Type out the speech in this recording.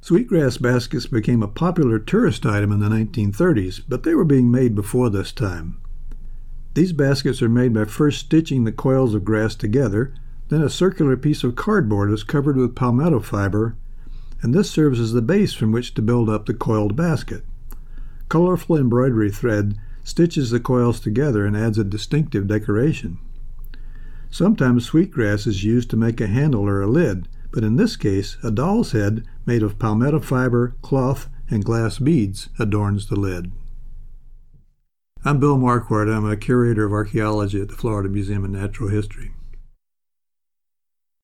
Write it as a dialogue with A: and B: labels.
A: Sweetgrass baskets became a popular tourist item in the 1930s, but they were being made before this time. These baskets are made by first stitching the coils of grass together, then a circular piece of cardboard is covered with palmetto fiber, and this serves as the base from which to build up the coiled basket. Colorful embroidery thread stitches the coils together and adds a distinctive decoration. Sometimes sweetgrass is used to make a handle or a lid, but in this case, a doll's head made of palmetto fiber, cloth, and glass beads adorns the lid. I'm Bill Marquardt. I'm a curator of archaeology at the Florida Museum of Natural History.